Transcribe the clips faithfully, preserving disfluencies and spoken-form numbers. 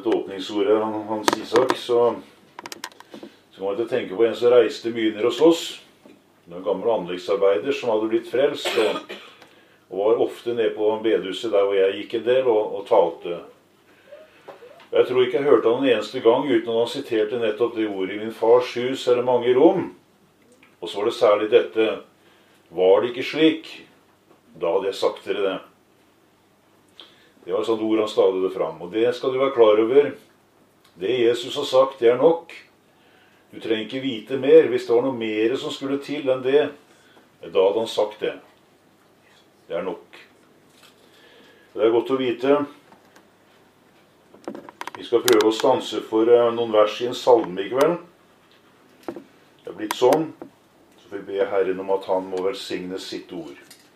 dette åpningsordet, Hans Isak, så, så kan man ikke tenke på en som reiste mye ned hos oss. En gammel anleggsarbeider som hadde blitt frelst, og, og var ofte nede på bedehuset der hvor jeg gikk en del, og, og talte. Jeg tror ikke jeg hørte han en eneste gang uten at han siterte nettopp det ordet: I min fars hus er det mange rom. Og så var det særlig dette: var det ikke slik, da hadde jeg sagt dere det. Det var sånn ord han stadig det fram. Og det skal du være klar over. Det Jesus har sagt, det er nok. Du trenger ikke vite mer. Hvis det var noe mer som skulle til enn det, da hadde han sagt det. Det er nok. Det er godt å vite. Vi skal prøve å stanse for noen vers i en salme i kveld. Det er blitt sånn. Så får vi be Herren om at han må velsigne sitt ord.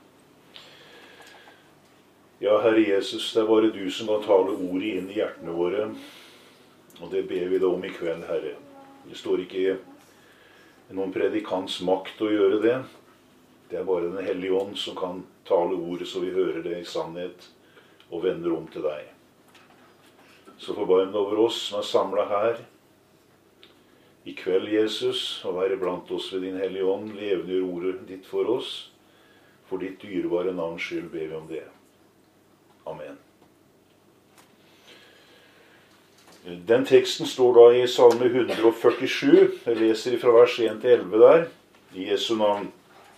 Ja, Herre Jesus, det er bare du som kan tale ordet inn i hjertene våre. Og det ber vi deg om i kveld, Herre. Det står ikke i noen predikants makt å gjøre det. Det er bare den hellige ånd som kan tale ordet så vi hører det i sannhet og vender om til deg. Så forbarm deg over oss som er samlet her i kveld, Jesus, og være blant oss ved din hellige ånd. Levendegjør ordet ditt for oss. For ditt dyrebare navns skyld ber vi om det. Amen. Den teksten står da i salme one forty-sju. Jeg leser fra vers one til eleven der, i Jesu navn.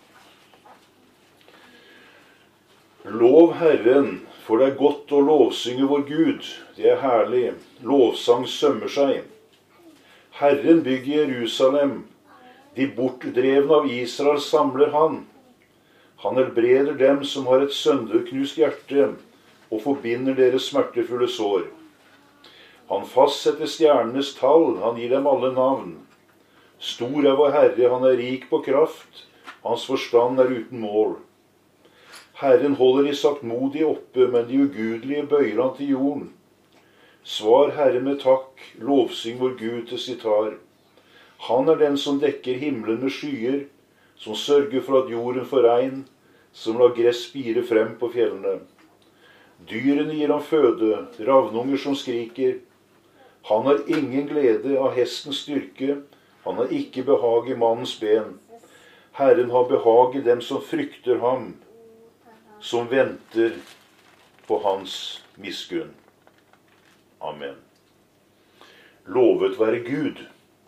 Lov Herren, for det er godt å lovsynge vår Gud. Det er herlig. Lovsang sømmer seg. Herren bygger Jerusalem. De bortdrevne av Israel samler han. Han helbreder dem som har et sønderknust hjerte, og forbinder deres smertefulle sår. Han fastsetter stjernenes tall, han gir dem alle navn. Stor er vår Herre, han er rik på kraft, hans forstand er uten mål. Herren holder de saktmodige oppe, men de ugudelige bøyer han til jorden. Svar Herre med takk, lovsyng vår Gud til sitar. Han er den som dekker himmelen med skyer, som sørger for at jorden får regn, som lar gress spire frem på fjellene. Dyrene gir han føde, ravnunger som skriker. Han har ingen glede av hestens styrke, han har ikke behag i mannens ben. Herren har behag i dem som frykter ham, som venter på hans miskunn. Amen. Lovet være Gud.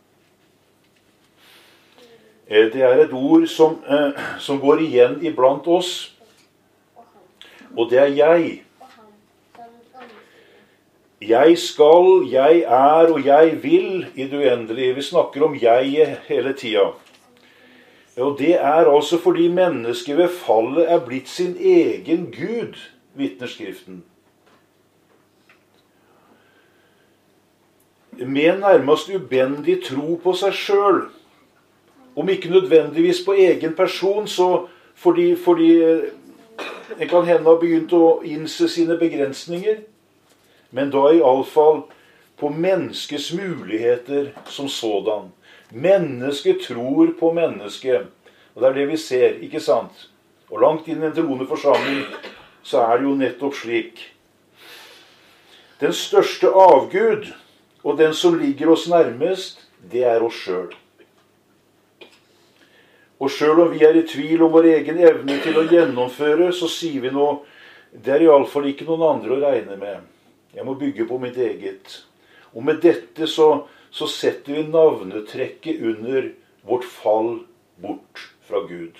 Det er et ord som, eh, som går igjen iblant oss, og det er jeg. Jeg skal, jeg er og jeg vil i det uendelige. Vi snakker om jeg hele tida. Og det er altså fordi mennesket ved fallet er blitt sin egen Gud, vitner Skriften. Med nærmest ubendig tro på seg sjøl. Om ikke nødvendigvis på egen person, så fordi, fordi en kan hende ha begynt å innse sine begrensninger. Men da i alle fall på menneskets muligheter som sådan. Mennesket tror på mennesket. Og det er det vi ser, ikke sant? Og langt inn i en troende forsamling så er det jo nettopp slik. Den største avgud, og den som ligger oss nærmest, det er oss sjøl. Og sjøl om vi er i tvil om vår egen evne til å gjennomføre, så sier vi nå, det er i alle fall ikke noen andre å regne med. Jeg må bygge på mitt eget. Og med dette så, så setter vi navnetrekket under vårt fall bort fra Gud.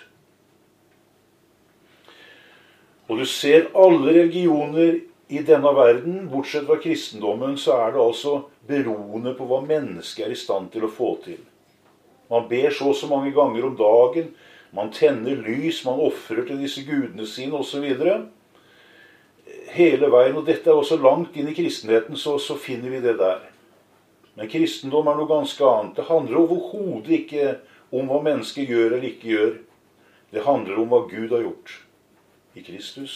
Og du ser alle religioner i denne verden, bortsett fra kristendommen, så er det altså beroende på hva mennesket er i stand til å få til. Man ber så og så mange ganger om dagen, man tenner lys, man offrer til disse gudene sine, og så videre. Hele veien, og dette er også langt inn i kristenheten, så, så finner vi det der. Men kristendom er noe ganske annet. Det handler overhodet ikke om hva mennesket gjør eller ikke gjør. Det handler om hva Gud har gjort i Kristus.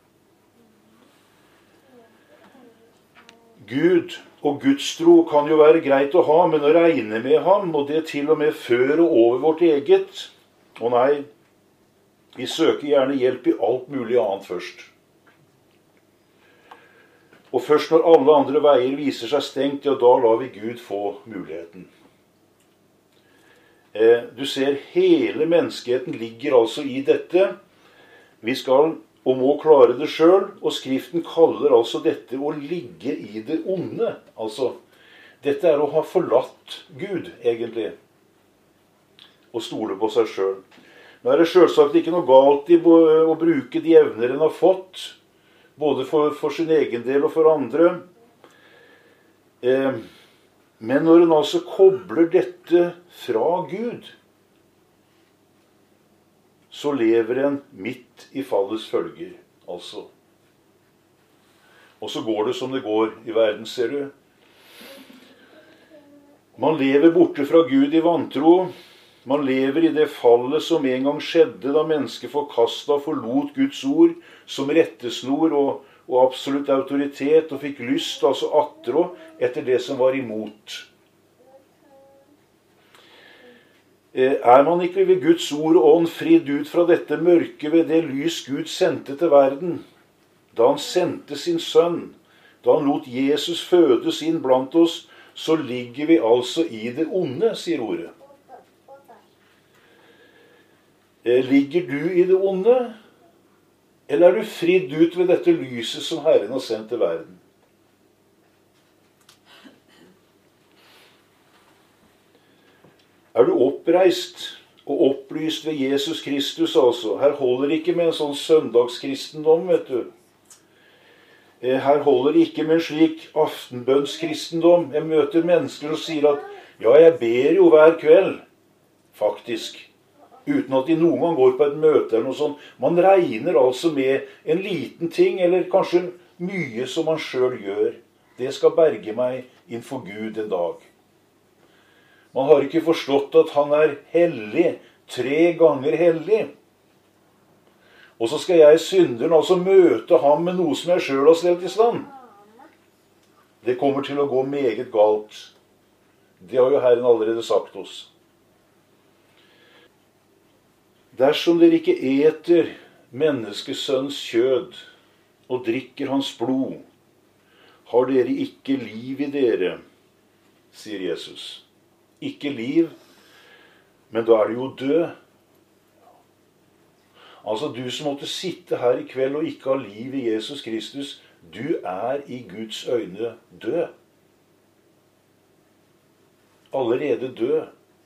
Gud og gudstro kan jo være greit å ha, men å regne med ham, og det til og med før og over vårt eget. Og nei, vi søker gjerne hjelp i alt mulig annet først. Og først når alle andre veier viser seg stengt, ja, da lar vi Gud få muligheten. Eh, du ser, hele menneskeheten ligger altså i dette. Vi skal og må klare det selv, og Skriften kaller altså dette å ligge i det onde. Altså, dette er å ha forlatt Gud, egentlig, og stole på seg selv. Nå er det selvsagt ikke noe galt i å bruke de evner en har fått, både for, for sin egen del og for andre. Eh, men når en altså kobler dette fra Gud, så lever en midt i fallets følger, altså. Og så går det som det går i verden, ser du. Man lever borte fra Gud i vantro. Man lever i det fallet som en gang skjedde da mennesket forkastet og forlot Guds ord som rettesnor og, og absolutt autoritet, og fikk lyst, altså attrå, etter det som var imot. Er man ikke ved Guds ord og ånd fridd ut fra dette mørke ved det lys Gud sendte til verden, da han sendte sin sønn, da han lot Jesus fødes inn blant oss, så ligger vi altså i det onde, sier ordet. Ligger du i det onde, eller er du fridd ut ved dette lyset som Herren har sendt til verden? Er du oppreist og opplyst ved Jesus Kristus, altså? Her holder ikke med en sånn søndagskristendom, vet du. Her holder ikke med en slik aftenbønnskristendom. Jeg møter mennesker som sier at ja, jeg ber jo hver kveld, faktisk. Uten at de noen gang går på et møte eller noe sånt. Man regner altså med en liten ting, eller kanskje mye som man selv gjør. Det skal berge meg innenfor Gud en dag. Man har ikke forstått at han er hellig, tre ganger hellig. Og så skal jeg, synderen, altså møte ham med noe som jeg selv har stelt i stand. Det kommer til å gå meget galt. Det har jo Herren allerede sagt oss. Dersom dere ikke eter menneskesønns kjød og drikker hans blod, har dere ikke liv i dere, sier Jesus. Ikke liv, men da er det jo død. Altså, du som måtte sitte her i kveld og ikke ha liv i Jesus Kristus, du er i Guds øyne død. Allerede død.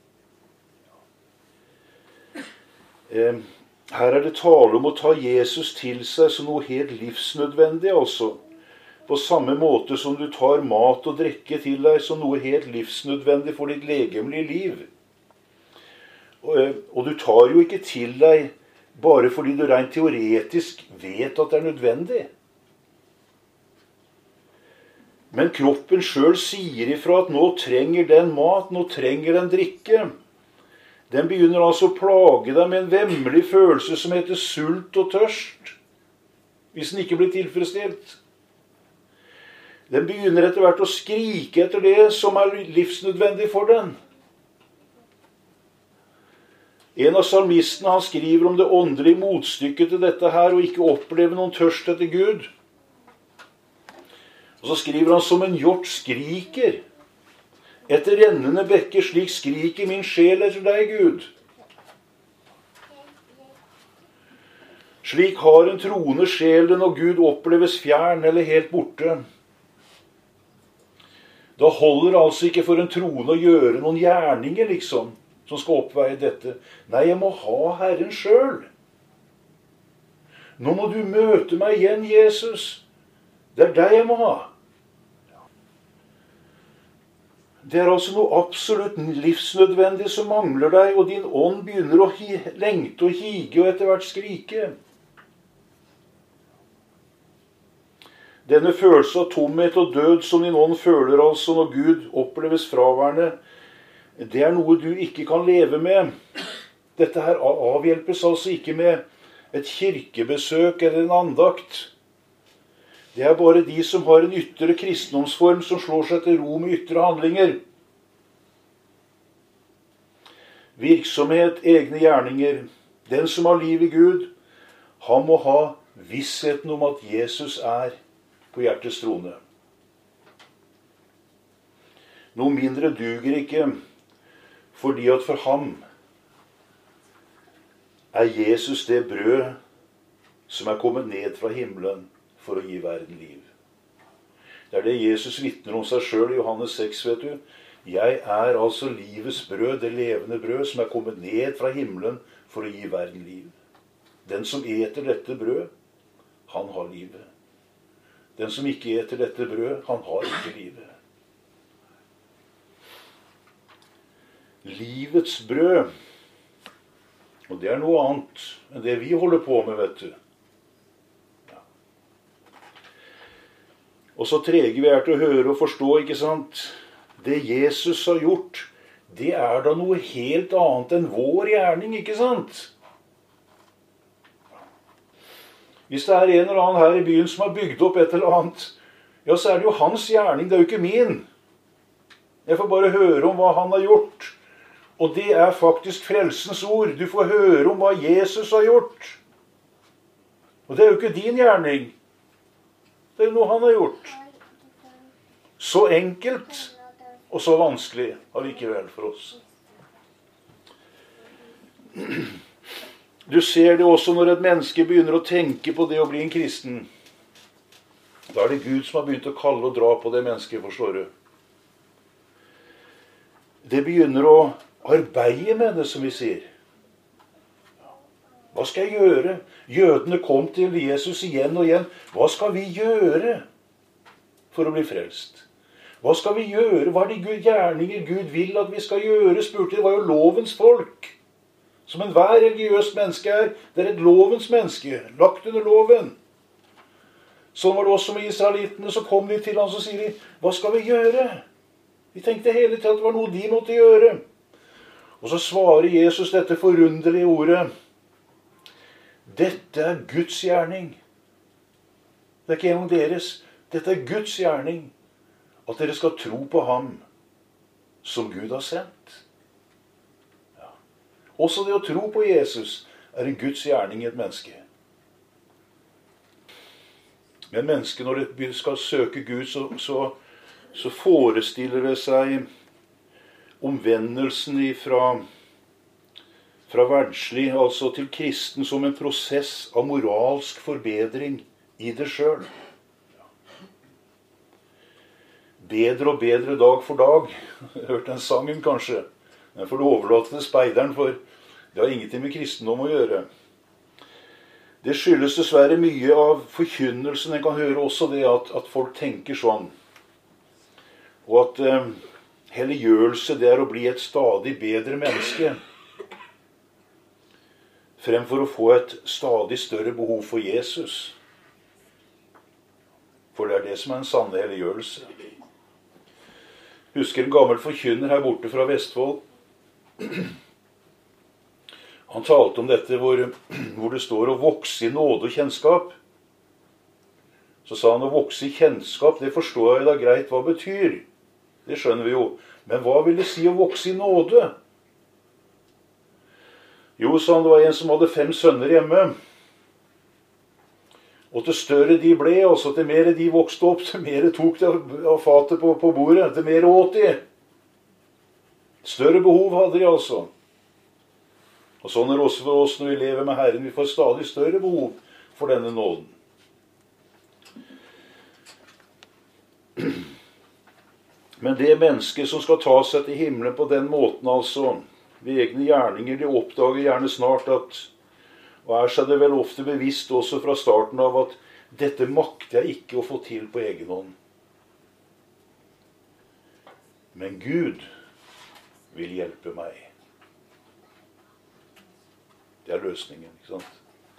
Her er det tale om å ta Jesus til seg som noe helt livsnødvendig, altså. På samme måte som du tar mat og drikke til deg som noe helt livsnødvendig for ditt legemlige liv. Og, og du tar jo ikke til deg bare fordi du rent teoretisk vet at det er nødvendig. Men kroppen selv sier ifra at nå trenger den mat, nå trenger den drikke. Den begynner altså å plage deg med en vemmelig følelse som heter sult og tørst, hvis den ikke blir tilfredsstilt. Den begynner etter hvert å skrike etter det som er livsnødvendig for den. En av salmistene, han skriver om det åndelige motstykket til dette her, og ikke oppleve noen tørst etter Gud. Og så skriver han som en hjort skriker. Etter rennende bekker, slik skriker min sjel etter deg, Gud. Slik har en troende sjel det når Gud oppleves fjern eller helt borte. Da holder det altså ikke for en troende å gjøre noen gjerninger, liksom, som skal oppveie dette. Nei, jeg må ha Herren selv. Nå må du møte meg igjen, Jesus. Det er deg jeg må ha. Det er altså noe absolutt livsnødvendig som mangler deg, og din ånd begynner å lengte og hige og etter hvert skrike. Denne følelse av tomhet og død som din ånd føler altså når Gud oppleves fraværende, det er noe du ikke kan leve med. Dette her avhjelpes altså ikke med et kirkebesøk eller en andakt. Det er bare de som har en ytre kristendomsform som slår seg til ro med ytre handlinger. Virksomhet, egne gjerninger. Den som har liv i Gud, han må ha vissheten om at Jesus er på hjertets trone. Noe mindre duger ikke, fordi at for ham er Jesus det brød som er kommet ned fra himmelen for å gi verden liv. Det er det Jesus vitner om seg selv i Johannes seks, vet du. Jeg er altså livets brød, det levende brød, som er kommet ned fra himmelen for å gi verden liv. Den som eter dette brød, han har livet. Den som ikke eter dette brød, han har ikke livet. Livets brød, og det er noe annet enn det vi holder på med, vet du. Ja. Og så trege vi er til å høre og forstå, ikke sant? Det Jesus har gjort, det er da noe helt annet enn vår gjerning, ikke sant? Hvis det er en eller annen her i byen som har bygd opp et eller annet, ja, så er det jo hans gjerning, det er jo ikke min. Jeg får bare høre om hva han har gjort. Og det er faktisk frelsens ord. Du får høre om hva Jesus har gjort. Og det er jo ikke din gjerning. Det er jo noe han har gjort. Så enkelt og så vanskelig allikevel for oss. Du ser det også når et menneske begynner å tenke på det å bli en kristen. Da er det Gud som har begynt å kalle og dra på det mennesket, forstår du. Det begynner å arbeide med det, som vi sier. Hva skal jeg gjøre? Jødene kom til Jesus igjen og igjen. Hva skal vi gjøre for å bli frelst? Hva skal vi gjøre? Hva er de Gud, gjerninger Gud vil at vi skal gjøre? Spurte de. Det var jo lovens folk. Som enhver religiøst menneske er. Det er et lovens menneske, lagt under loven. Sånn var det også med israelittene. Så kom de til ham og sier de, hva skal vi gjøre? De tenkte hele tiden at det var noe de måtte gjøre. Og så svarer Jesus dette forunderlige ordet. Dette er Guds gjerning. Det er ikke engang deres. Dette er Guds gjerning. At dere skal tro på ham som Gud har sendt. Ja. Også det å tro på Jesus er en Guds gjerning i et menneske. Men mennesket, når det skal søke Gud, så, så, så forestiller det seg omvendelsen fra, fra verdslig, altså til kristen, som en prosess av moralsk forbedring i det selv. Bedre og bedre dag for dag. Jeg har hørt den sangen kanskje. Den får du overlate til speideren, for det har ingenting med kristendom å gjøre. Det skyldes dessverre mye av forkynnelsen. En kan høre også det at, at folk tenker sånn. Og at eh, helliggjørelse, det er å bli et stadig bedre menneske. Fremfor å få et stadig større behov for Jesus. For det er det som er en sanne helliggjørelse. Husker en gammel forkynner her borte fra Vestfold. Han talte om dette hvor, hvor det står å vokse i nåde og kjennskap. Så sa han å vokse i kjennskap, det forstår jeg da greit hva betyr. Det skjønner vi jo. Men hva vil det si å vokse i nåde? Jo, sa han, det var en som hadde fem sønner hjemme. Og til større de ble, altså til mer de vokste opp, til mer tok de av fatet på, på bordet, til mer åt de. Større behov hadde de altså. Og sånn er det også for oss når vi lever med Herren. Vi får stadig større behov for denne nåden. Men det mennesket som skal ta seg til himmelen på den måten, altså, ved egne gjerninger, de oppdager gjerne snart at, og er seg det vel ofte bevisst også fra starten av, at dette makter jeg ikke å få til på egen hånd. Men Gud vil hjelpe meg. Det er løsningen, ikke sant?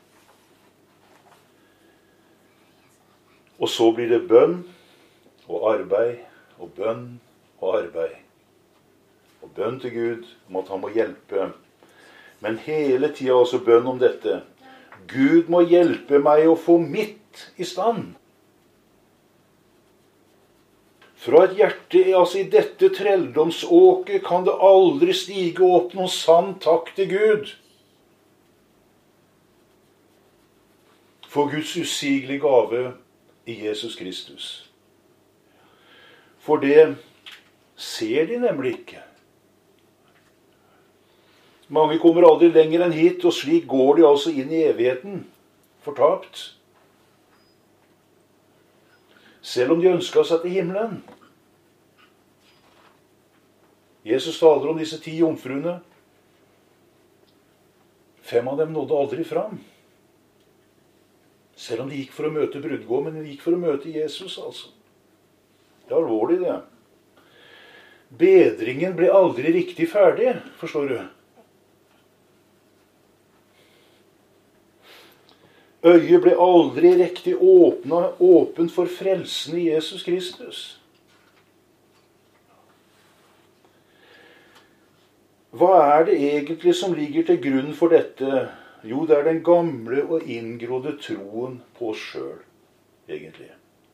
Og så blir det bønn og arbeid, og bønn og arbeid. Og bønn til Gud om at han må hjelpe. Men hele tiden også bønn om dette. Gud må hjelpe meg å få mitt i stand. Fra et hjerte, altså i dette trelldomsåket, kan det aldri stige opp noen sann takk til Gud. For Guds usigelige gave i Jesus Kristus. For det ser de nemlig ikke. Mange kommer aldri lenger enn hit, og slik går de altså inn i evigheten, fortapt. Selv om de ønsket seg til himmelen. Jesus taler om disse ti jomfruene. Fem av dem nådde aldri fram. Selv om de gikk for å møte brudgommen, men de gikk for å møte Jesus, altså. Det er alvorlig, det. Bedringen ble aldri riktig ferdig, forstår du. Øyet ble aldri riktig åpna, åpent for frelsen i Jesus Kristus. Hva er det egentlig som ligger til grunn for dette? Jo, det er den gamle og inngrodde troen på oss selv, egentlig.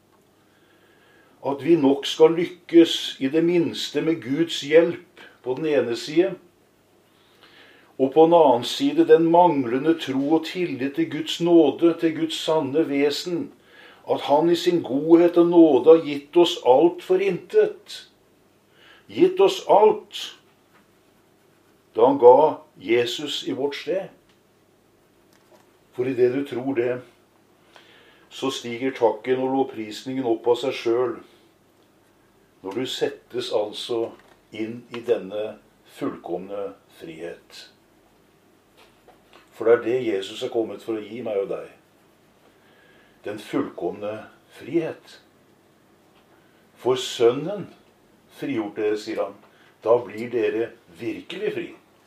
At vi nok skal lykkes i det minste med Guds hjelp på den ene side, og på den annen side den manglende tro og tillit til Guds nåde, til Guds sanne vesen, at han i sin godhet og nåde har gitt oss alt for intet. Gitt oss alt, da han ga Jesus i vårt sted. For i det du tror det, så stiger takken og lovprisningen opp av seg selv, når du settes altså inn i denne fullkomne frihet. For det er det Jesus er kommet for å gi meg og deg. Den fullkomne frihet. For Sønnen frigjort dere, sier han. Da blir dere virkelig fri.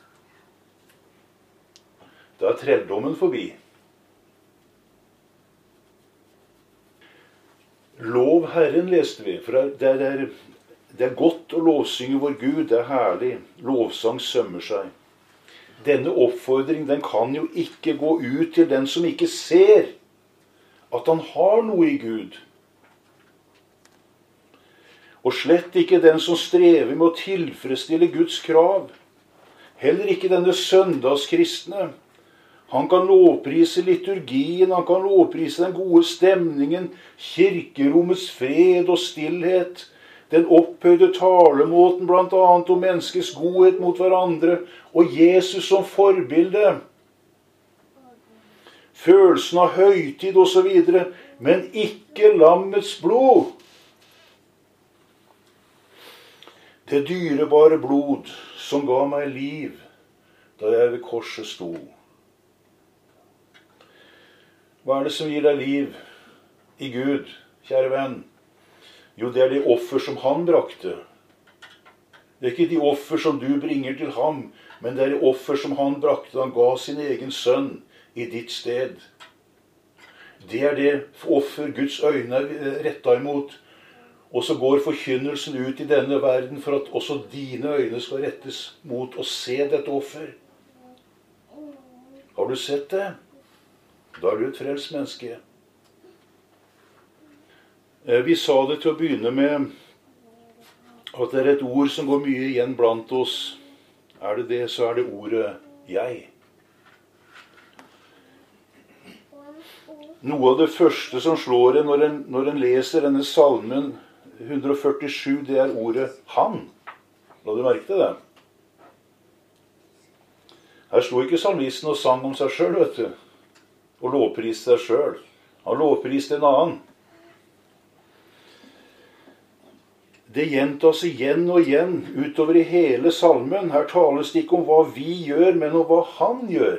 Da er trelldommen forbi. Lov Herren, leste vi. For det er, det er godt å lovsynge vår Gud. Det er herlig. Lovsang sømmer seg. Denne oppfordring, den kan jo ikke gå ut til den som ikke ser at han har noe i Gud. Og slett ikke den som strever med å tilfredsstille Guds krav. Heller ikke denne søndagskristne. Han kan lovprise liturgien, han kan lovprise den gode stemningen, kirkerommets fred og stillhet, den opphøyde talemåten blant annet om menneskets godhet mot hverandre, og Jesus som forbilde. Følelsen av høytid og så videre, men ikke lammets blod. Det dyrebare blod som ga meg liv da jeg ved korset sto. Hva er det som gir deg liv i Gud, kjære venn? Jo, det er det offer som han brakte. Det er ikke de offer som du bringer til ham, men det er det offer som han brakte. Han ga sin egen sønn i ditt sted. Det er det offer Guds øyne er rettet imot. Og så går forkynnelsen ut i denne verden for at også dine øyne skal rettes mot å se dette offer. Har du sett det? Da er du et frelst menneske. Vi sa det til å begynne med at det er et ord som går mye igjen blant oss. Er det det, så er det ordet jeg. Noe av det første som slår en når en, når en leser denne salmen ett hundre førtisju, det er ordet han. La du merke til det? Her sto ikke salmisten og sang om seg selv, vet du. Og lovpriste seg selv. Han lovpriste en annen. Det gjentas igjen og igjen utover i hele salmen. Her tales det ikke om hva vi gjør, men om hva han gjør.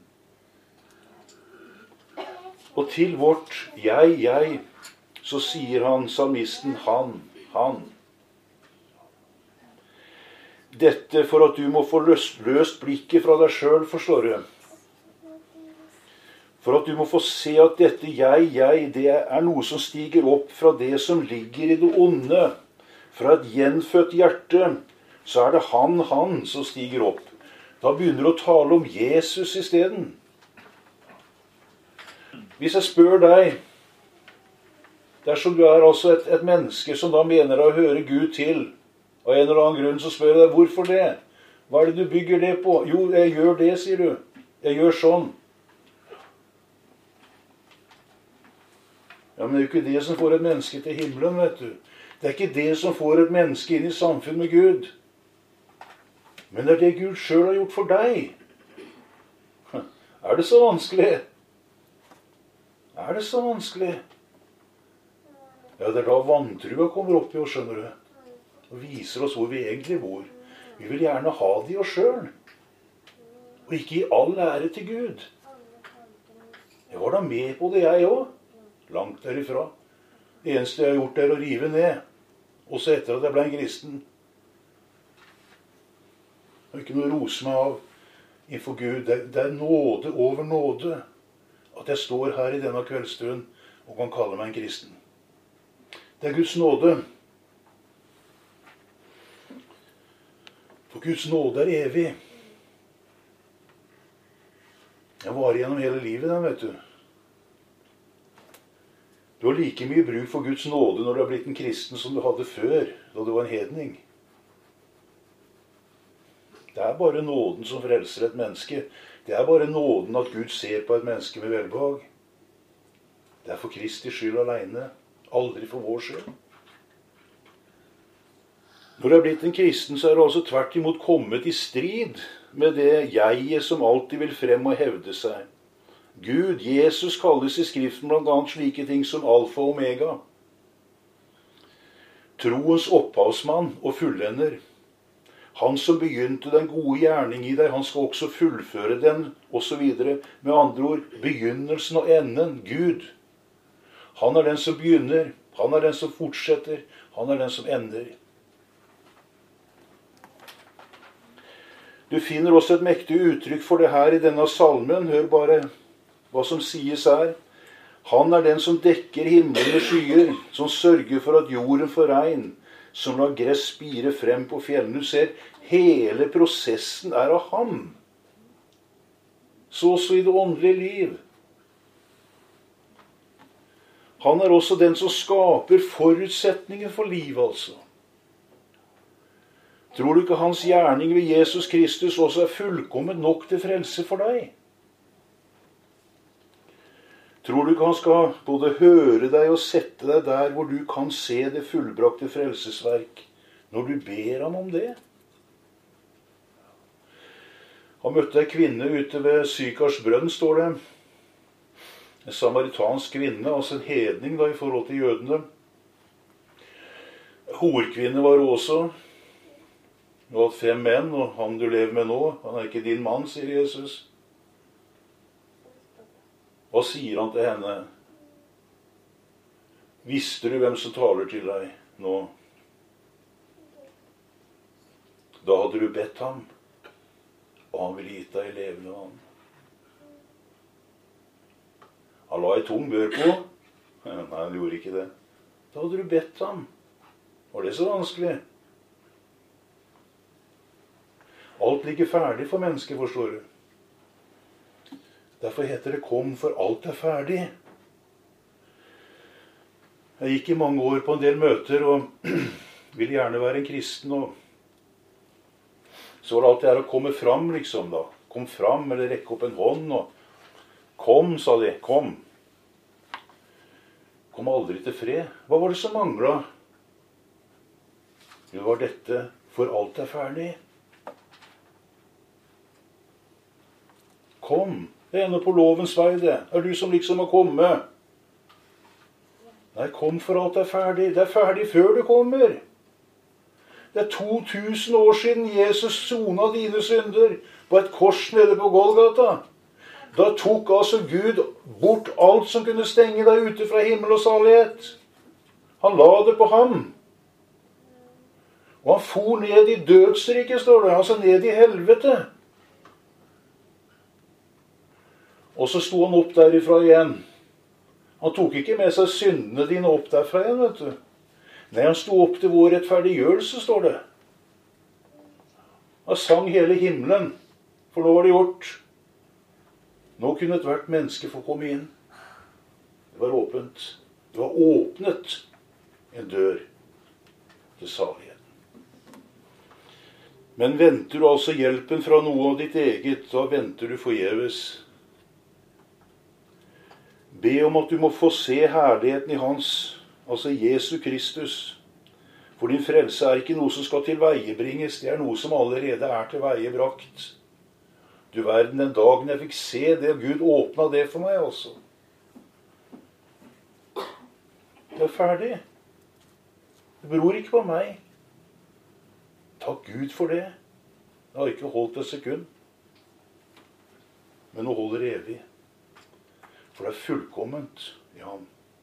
Og til vårt jeg, jeg, så sier han, salmisten, han, han. Dette for at du må få løst, løst blikket fra deg selv, forstår du. For at du må få se at dette jeg, jeg, det er noe som stiger opp fra det som ligger i det onde. Fra et gjenfødt hjerte, så er det han, han som stiger opp. Da begynner du å tale om Jesus i stedet. Hvis jeg spør deg, dersom du er altså et, et menneske som da mener å høre Gud til, av en eller annen grunn, så spør jeg deg, hvorfor det? Hva er det du bygger det på? Jo, jeg gjør det, sier du. Jeg gjør sånn. Ja, men det er jo ikke det som får et menneske til himmelen, vet du. Det er ikke det som får et menneske inn i samfunn med Gud. Men det er det Gud selv har gjort for deg. Er det så vanskelig? Er det så vanskelig? Ja, det er da vantrua kommer opp i oss, skjønner du. Og viser oss hvor vi egentlig bor. Vi vil gjerne ha det i oss selv. Og ikke gi all ære til Gud. Jeg var da med på det, jeg også. Langt derifra. Det eneste jeg har gjort er å rive ned. Også etter at jeg ble en kristen. Det er ikke noe å rose meg av innenfor Gud. Det, det er nåde over nåde at jeg står her i denne kveldsstund og kan kalle meg en kristen. Det er Guds nåde. For Guds nåde er evig. Jeg varer gjennom hele livet, den, vet du. Du har like mye bruk for Guds nåde når du har blitt en kristen som du hadde før, da du var en hedning. Det er bare nåden som frelser et menneske. Det er bare nåden at Gud ser på et menneske med velbehag. Det er for Kristi skyld alene, aldri for vår skyld. Når du er blitt en kristen, så er du altså tvert imot kommet i strid med det jeget som alltid vil frem og hevde seg. Gud, Jesus, kalles i Skriften blant annet slike ting som alfa og omega. Troens opphavsmann og fullender. Han som begynte den gode gjerning i deg, han skal også fullføre den, og så videre. Med andre ord, begynnelsen og enden, Gud. Han er den som begynner, han er den som fortsetter, han er den som ender. Du finner også et mektig uttrykk for det her i denne salmen. Hør bare hva som sies her. Han er den som dekker himmelen med skyer, som sørger for at jorden får regn, som lar gress spire frem på fjellene. Du ser, hele prosessen er av ham. Så også i det åndelige liv. Han er også den som skaper forutsetningen for liv, altså. Tror du ikke hans gjerning ved Jesus Kristus også er fullkomment nok til frelse for deg? Tror du ikke han skal både høre deg og sette deg der hvor du kan se det fullbrakte frelsesverk, når du ber ham om det? Han møtte en kvinne ute ved Sykars brønn, står det. En samaritansk kvinne, altså en hedning da i forhold til jødene. Horkvinne var hun også. Du har hatt fem menn, og han du lever med nå, han er ikke din mann, sier Jesus. Hva sier han til henne? Visste du hvem som taler til deg nå? Da hadde du bedt ham, og han ville gitt deg levende vann. Han la ei tung bør på. Nei, han gjorde ikke det. Da hadde du bedt ham. Var det så vanskelig? Alt ligger ferdig for mennesket, forstår du. Derfor heter det 'kom, for alt er ferdig'. Jeg gikk i mange år på en del møter, og ville gjerne være en kristen, og så var det alltid her å komme fram, liksom da. Kom fram, eller rekke opp en hånd, og kom, sa de, kom. Kom aldri til fred. Hva var det som manglet? Det var dette, for alt er ferdig. Kom, det er noe på lovens vei, det. Er du som liksom må komme? Nei, kom for alt er ferdig. Det er ferdig før du kommer. Det er to tusen år siden Jesus sona dine synder på et kors nede på Golgata. Da tok altså Gud bort alt som kunne stenge deg ute fra himmel og salighet. Han la det på ham. Og han for ned i dødsriket, står det. Altså ned i helvete. Og så sto han opp derifra igjen. Han tok ikke med seg syndene dine opp derfra igjen, vet du. Nei, han sto opp til vår rettferdiggjørelse, står det. Han sang hele himmelen, for nå var det gjort. Nå kunne et hvert menneske få komme inn. Det var åpent. Det var åpnet en dør til saligheten. Men venter du altså hjelpen fra noe av ditt eget, da venter du forgjeves. Be om at du må få se herligheten i hans, altså Jesu Kristus, For din frelse er ikke noe som skal tilveiebringes, det er noe som allerede er tilveiebrakt. Du verden, den dagen jeg fikk se det, Gud åpna det for meg altså. Det er ferdig. Det beror ikke på meg. Takk Gud for det. Det har ikke holdt et sekund. Men nå holder det evig. For det er fullkomment i ham.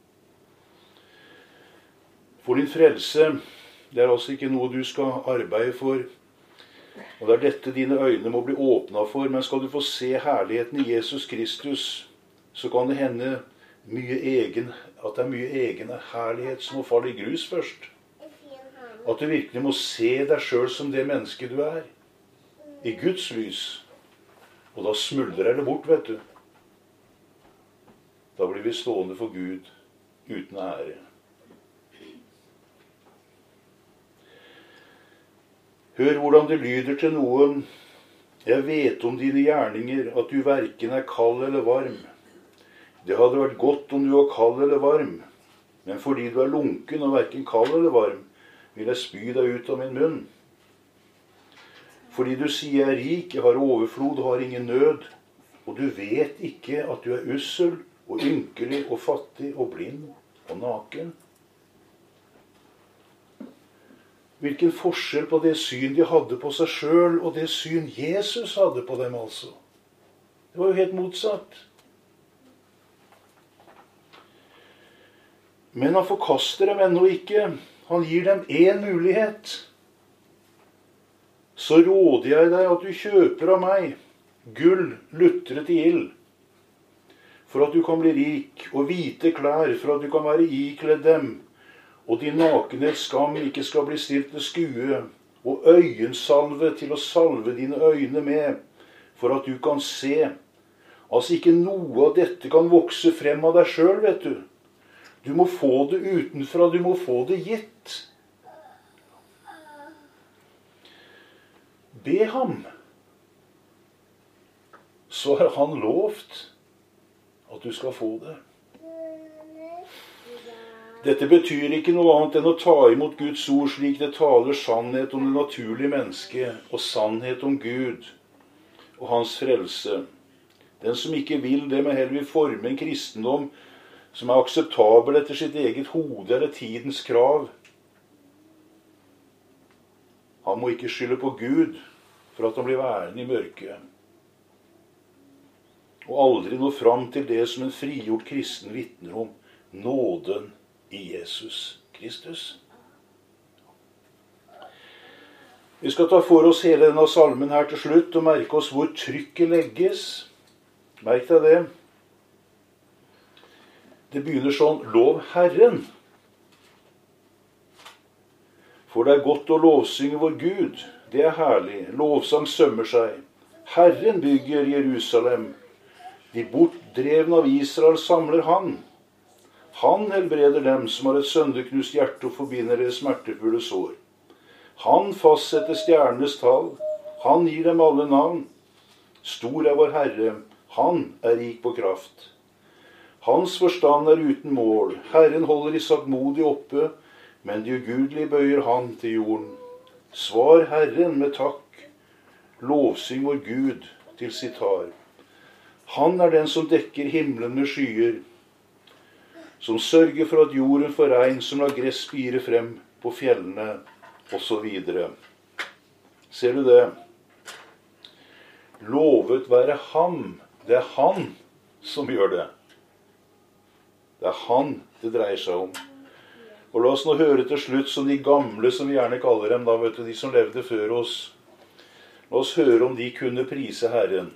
For din frelse, det er altså ikke noe du skal arbeide for. Og det er dette dine øyne må bli åpnet for. Men skal du få se herligheten i Jesus Kristus, så kan det hende mye egen, at det er mye egen herlighet som må falle i grus først. At du virkelig må se deg selv som det mennesket du er. I Guds lys. Og da smuldrer det bort, vet du. Da blir vi stående for Gud uten ære. Hør hvordan det lyder til noen. Jeg vet om dine gjerninger, at du hverken er kald eller varm. Det hadde vært godt om du var kald eller varm. Men fordi du er lunken og hverken kald eller varm, vil jeg spy deg ut av min munn. Fordi du sier jeg er rik, jeg har overflod og har ingen nød, og du vet ikke at du er ussel og ynkelig og fattig og blind og naken. Hvilken forskjell på det syn de hadde på seg selv, og det syn Jesus hadde på dem altså. Det var jo helt motsatt. Men han forkaster dem ennå ikke. Han gir dem en mulighet. Så råder jeg deg at du kjøper av meg gull lutret i ild, for at du kan bli rik, og hvite klær, for at du kan være ikledd dem, og din nakenhets skam ikke skal bli stilt til skue, og øyensalve til å salve dine øyne med, for at du kan se. Altså ikke noe av dette kan vokse frem av deg selv, vet du. Du må få det utenfra, du må få det gitt. Be ham, så har han lovt at du skal få det. Dette betyr ikke noe annet enn å ta imot Guds ord slik det taler sannhet om det naturlige mennesket og sannhet om Gud og hans frelse. Den som ikke vil det, men heller vil forme en kristendom som er akseptabel etter sitt eget hode eller tidens krav. Han må ikke skylde på Gud for at han blir værende i mørket. Og aldri nå fram til det som en frigjort kristen vitner om, nåden i Jesus Kristus. Vi skal ta for oss hele denne salmen her til slutt, og merke oss hvor trykket legges. Merk deg det. Det begynner sånn, lov Herren. For det er godt å lovsynge vår Gud. Det er herlig. Lovsang sømmer seg. Herren bygger Jerusalem. De bortdrevne av Israel samler han. Han helbreder dem som har et sønderknust hjerte og forbinder deres smertefulle sår. Han fastsetter stjernenes tall. Han gir dem alle navn. Stor er vår Herre. Han er rik på kraft. Hans forstand er uten mål. Herren holder de saktmodige oppe, men de ugudelige bøyer han til jorden. Svar Herren med takk. Lovsyng vår Gud til sitar. Han er den som dekker himmelen med skyer, som sørger for at jorden får regn, som lar gress spire frem på fjellene, og så videre. Ser du det? Lovet være ham. Det er han som gjør det. Det er han det dreier seg om. Og la oss nå høre til slutt, som de gamle, som vi gjerne kaller dem, da, vet du, de som levde før oss. La oss høre om de kunne prise Herren.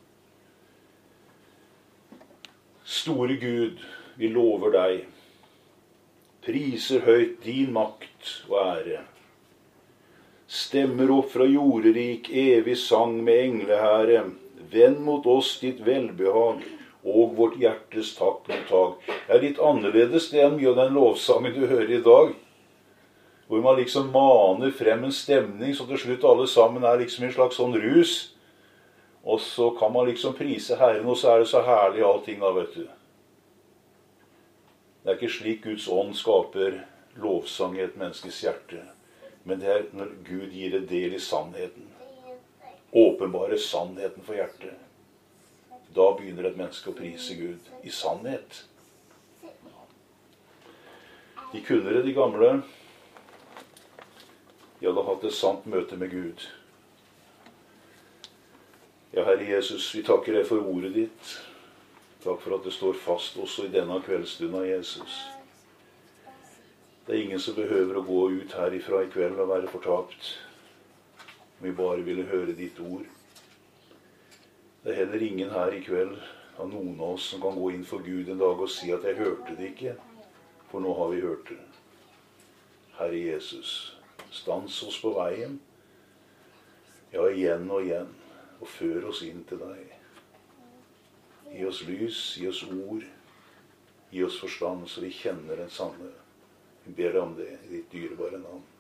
Store Gud, vi lover deg. Priser høyt din makt og ære. Stemmer opp fra jorderik, evig sang med englehære. Vend mot oss ditt velbehag, og vårt hjertes takk med tag. Det er litt annerledes det enn mye av den lovsangen du hører i dag, hvor man liksom maner frem en stemning, så til slutt alle sammen er liksom i en slags sånn rus, og så kan man liksom prise Herren, og så er det så herlig allting da, vet du. Det er ikke slik Guds ånd skaper lovsang i et menneskes hjerte. Men det er når Gud gir en del i sannheten. Åpenbare sannheten for hjertet. Da begynner et menneske å prise Gud i sannhet. De kunnere, de gamle, de hadde hatt et sant møte med Gud. Ja, Herre Jesus, vi takker deg for ordet ditt. Takk for at det står fast også i denne kveldsstunda, Jesus. Det er ingen som behøver å gå ut herifra i kveld og være fortapt. Vi bare ville høre ditt ord. Det er heller ingen her i kveld av noen av oss som kan gå inn for Gud en dag og si at jeg hørte det ikke, for nå har vi hørt det. Herre Jesus, stans oss på veien, ja, igjen og igjen, og før oss inn til deg. Gi oss lys, gi oss ord, gi oss forstand, så vi kjenner den sanne. Vi ber deg om det i ditt dyrebare navn.